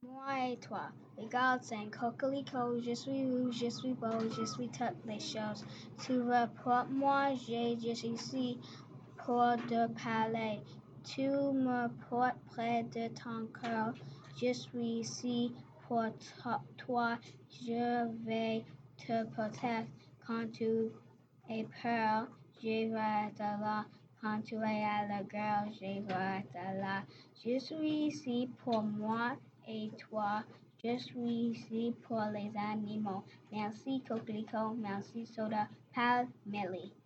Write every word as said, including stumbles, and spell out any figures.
Moi et toi, regarde c'est un coquelicot, je suis rouge, je suis beau, je suis toutes les choses. Tu veux pour moi, j'ai juste ici pour te parler. Tu me portes près de ton cœur, je suis ici pour toi, je vais te protéger quand tu es peur, je vais être là. Quand tu es à la guerre, je vais être là. Je suis ici pour moi et toi. Je suis ici pour les animaux. Merci Coquelicot, merci Soda, Pal, Melly.